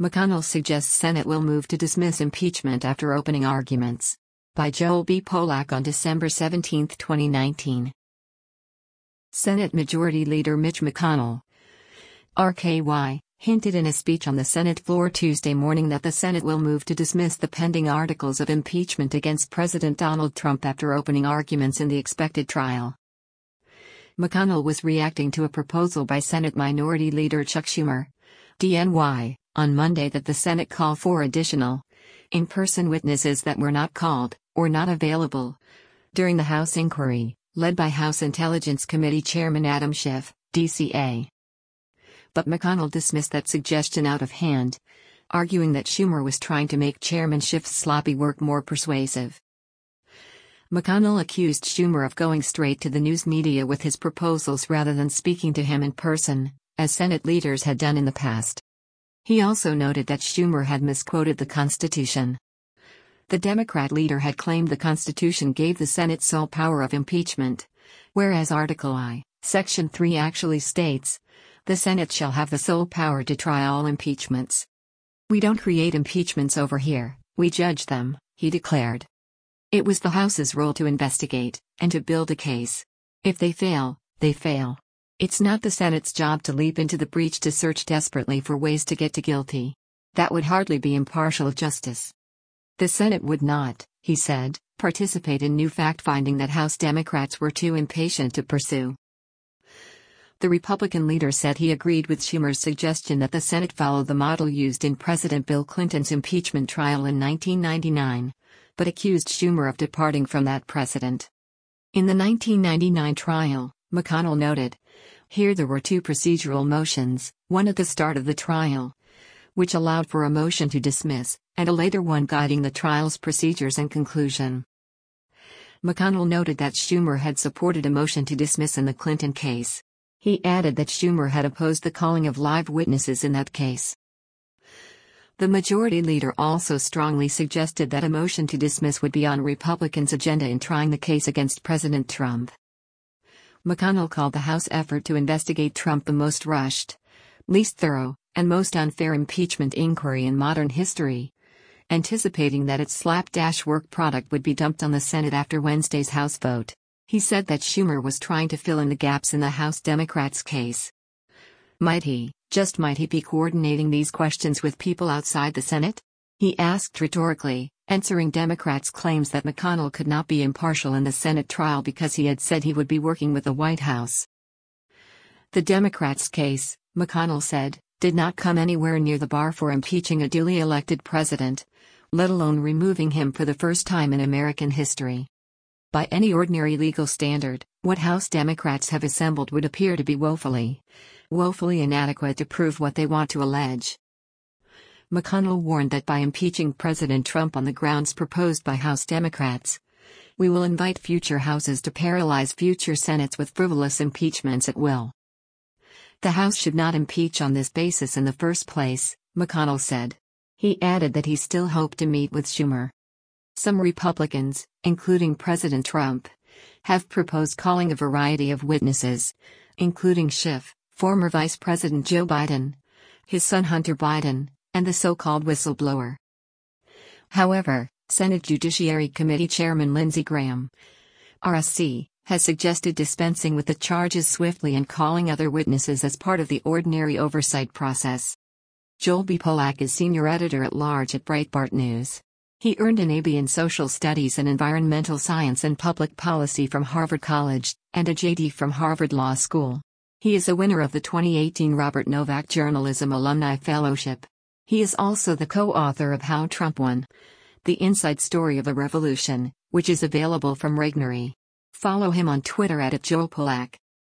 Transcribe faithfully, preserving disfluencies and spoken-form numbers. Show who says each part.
Speaker 1: McConnell suggests Senate will move to dismiss impeachment after opening arguments. By Joel B. Polak on December seventeenth, twenty nineteen. Senate Majority Leader Mitch McConnell, R K Y, hinted in a speech on the Senate floor Tuesday morning that the Senate will move to dismiss the pending articles of impeachment against President Donald Trump after opening arguments in the expected trial. McConnell was reacting to a proposal by Senate Minority Leader Chuck Schumer, D N Y, on Monday that the Senate call for additional in-person witnesses that were not called, or not available, during the House inquiry, led by House Intelligence Committee Chairman Adam Schiff, D C A. But McConnell dismissed that suggestion out of hand, arguing that Schumer was trying to make Chairman Schiff's sloppy work more persuasive. McConnell accused Schumer of going straight to the news media with his proposals rather than speaking to him in person, as Senate leaders had done in the past. He also noted that Schumer had misquoted the Constitution. The Democrat leader had claimed the Constitution gave the Senate sole power of impeachment, whereas Article I, Section three actually states, "The Senate shall have the sole power to try all impeachments." "We don't create impeachments over here, we judge them," he declared. It was the House's role to investigate, and to build a case. If they fail, they fail. It's not the Senate's job to leap into the breach to search desperately for ways to get to guilty. That would hardly be impartial justice. The Senate would not, he said, participate in new fact-finding that House Democrats were too impatient to pursue. The Republican leader said he agreed with Schumer's suggestion that the Senate follow the model used in President Bill Clinton's impeachment trial in nineteen ninety-nine, but accused Schumer of departing from that precedent. In the nineteen ninety-nine trial, McConnell noted, here there were two procedural motions, one at the start of the trial, which allowed for a motion to dismiss, and a later one guiding the trial's procedures and conclusion. McConnell noted that Schumer had supported a motion to dismiss in the Clinton case. He added that Schumer had opposed the calling of live witnesses in that case. The majority leader also strongly suggested that a motion to dismiss would be on Republicans' agenda in trying the case against President Trump. McConnell called the House effort to investigate Trump the most rushed, least thorough, and most unfair impeachment inquiry in modern history, anticipating that its slapdash work product would be dumped on the Senate after Wednesday's House vote. He said that Schumer was trying to fill in the gaps in the House Democrats' case. Might he, just might he be coordinating these questions with people outside the Senate? He asked rhetorically, answering Democrats' claims that McConnell could not be impartial in the Senate trial because he had said he would be working with the White House. The Democrats' case, McConnell said, did not come anywhere near the bar for impeaching a duly elected president, let alone removing him for the first time in American history. By any ordinary legal standard, what House Democrats have assembled would appear to be woefully, woefully inadequate to prove what they want to allege. McConnell warned that by impeaching President Trump on the grounds proposed by House Democrats, we will invite future Houses to paralyze future Senates with frivolous impeachments at will. The House should not impeach on this basis in the first place, McConnell said. He added that he still hoped to meet with Schumer. Some Republicans, including President Trump, have proposed calling a variety of witnesses, including Schiff, former Vice President Joe Biden, his son Hunter Biden, and the so-called whistleblower. However, Senate Judiciary Committee Chairman Lindsey Graham, R S C, has suggested dispensing with the charges swiftly and calling other witnesses as part of the ordinary oversight process. Joel B. Polak is senior editor-at-large at Breitbart News. He earned an A B in Social Studies and Environmental Science and Public Policy from Harvard College, and a J D from Harvard Law School. He is a winner of the twenty eighteen Robert Novak Journalism Alumni Fellowship. He is also the co-author of How Trump Won: The Inside Story of a Revolution, which is available from Regnery. Follow him on Twitter at Joel Polak.